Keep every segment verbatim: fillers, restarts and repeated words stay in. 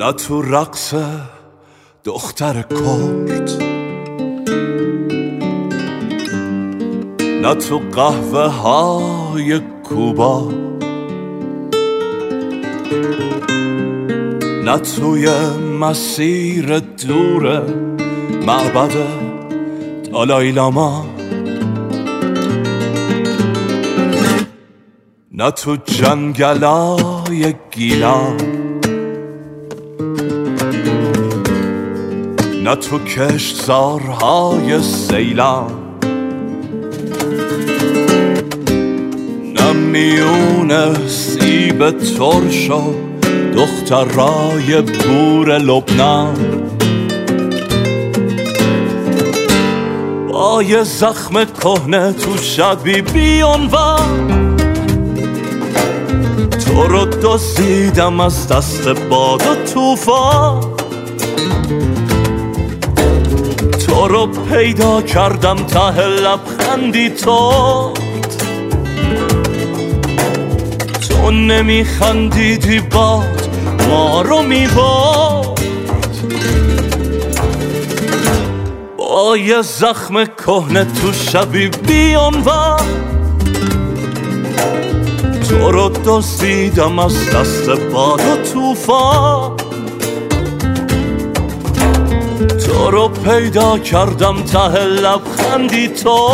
نه تو رقص دختر کرد، نه تو قهوه های کوبا، نه توی مسیر دور معبد دالای لاما، نه تو جنگلای گیلان، نه تو کشتزارهای سیلان، نه میون سیب ترش و دخترای بور لبنان، با یه زخم کهنه تو شبی بیانوان، تو رو دزدیدم از دست باد و توفان، تو رو پیدا کردم ته لبخندی تو، تو نمیخندیدی باد ما رو میبرد، با یه زخم کهنه تو شبی بیانوان، تو رو دزدیدم از دست باد و توفان، تو رو پیدا کردم ته لبخندی تو،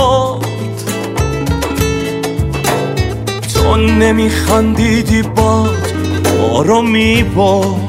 تو نمیخندیدی باد ما رو میبرد.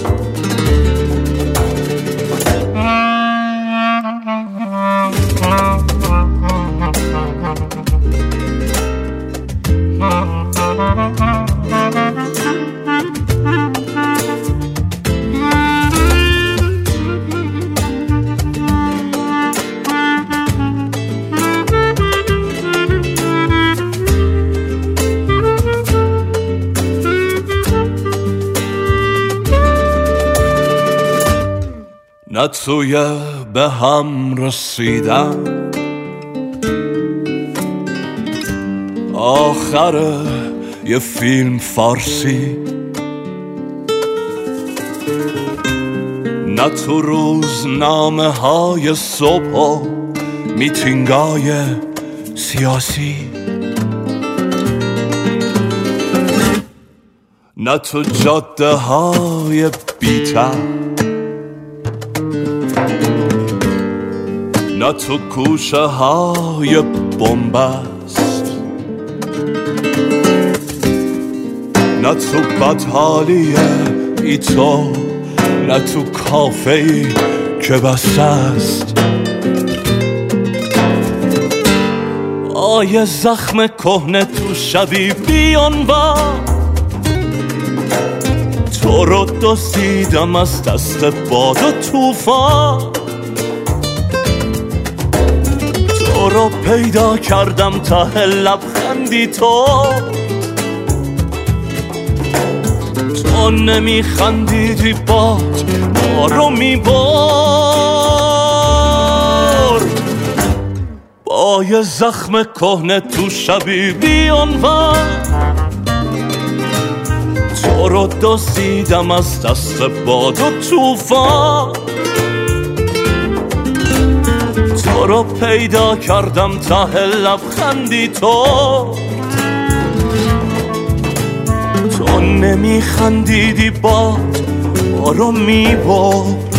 نه توی به هم رسیدن آخر یه فیلم فارسی، نه تو روزنامه های صبح و میتینگای سیاسی، نه تو جاده های بی‌تر، نه تو کوشه های بنبست، نه تو بدحالی ای تو، نه تو کافه‌ای که بسته است، آیه زخم کهنه تو شبی بیانوان، تو رو دزدیدم از دست باد و توفان، تو رو پیدا کردم ته لبخندی تو، تو نمیخندیدی باد ما رو میبرد، با یه زخم کهنه تو شبی بیانوان، تو رو دزدیدم از دست باد و توفان، تو رو پیدا کردم ته لبخندی تو، تو نمیخندیدی باد ما رو میبرد.